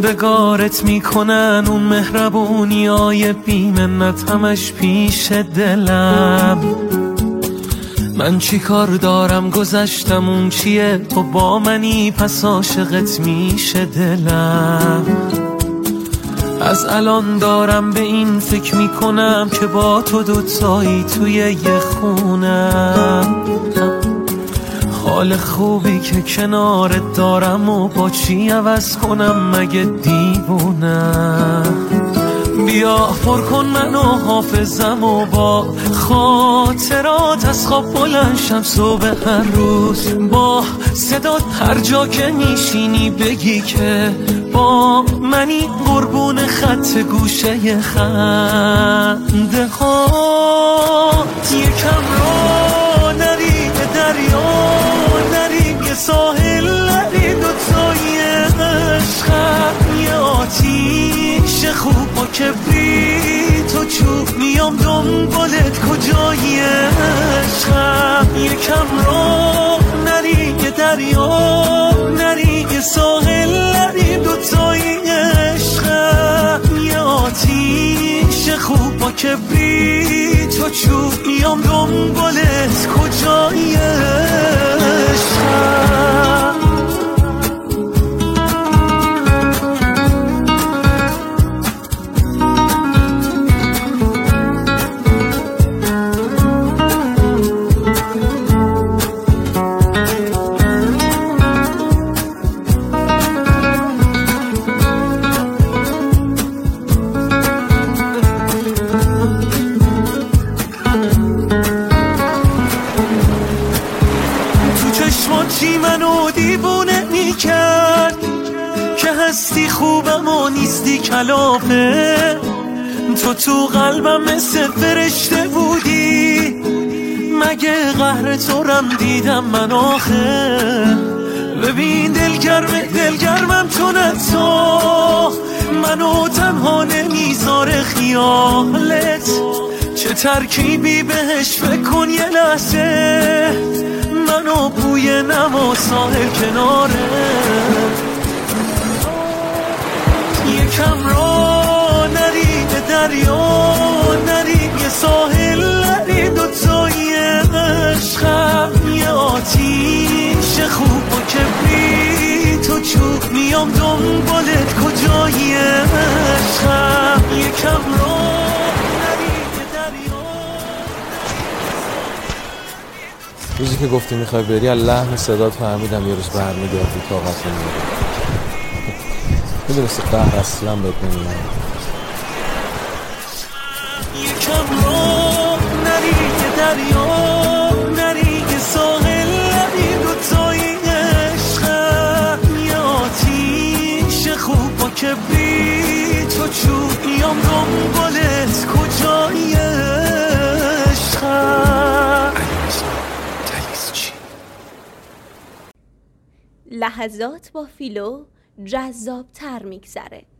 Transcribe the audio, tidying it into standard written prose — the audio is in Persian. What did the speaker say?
موندگارت میکنن اون مهربونیای بی‌منت همش پیش دلم. من چی کار دارم گذشتم اون چیه، تو با منی پس عاشقت میشه دلم. از الان دارم به این فکر میکنم که با تو دوتایی توی یه خونم. حال خوبی که کنارت دارم و با چی عوض کنم مگه دیوونم. بیا پر کن منو حافظم و با خاطرات از خواب بلند شم صبح هر روز. با صدات هر جا که میشینی بگی که با منی، قربون خط گوشه خنده هات. یکم را نری به دریا، نری به ساحل، نری دوتایی عشقم. یه آتیش خوب با کبریت و چوب میام دنبالت کجایی عشقم. یکم را نری به دریا، نری به ساحل، نری دوتایی عشقم. یه آتیش خوب با کبریت و چوب میام دنبالت کجایی عشقم. چی منو دیوونه میکرد که هستی خوبم و نیستی کلافه. تو قلبم مثل فرشته بودی، مگه قهر تو رم دیدم من آخه. ببین دلگرمم چون تو منو تنها نمیذاره خیالت. چه ترکیبی بهش فکر کن یه لحظه، منو بوی نم و ساحل کناره. یکم را نری به دریا، نری به ساحل، نری دوتایی عشقم. یه آتیش خوب و کبریت و چوب میام دنبالت کجایی عشقم. یکم را روزی که گفتی میخوای بری از لحن صدات فهمیدم یه روز برمیگردی طاقت نمیاره. میدونستی قهر اصلا بهت نمیاره. یکم را نری که دریا، نری که ساحل، نری دوتایی عشقم. یه آتیش خوب با کبریت و چوب میام دنبالت کجایی عشقم. لحظات با فیلو جذاب تر میگذره.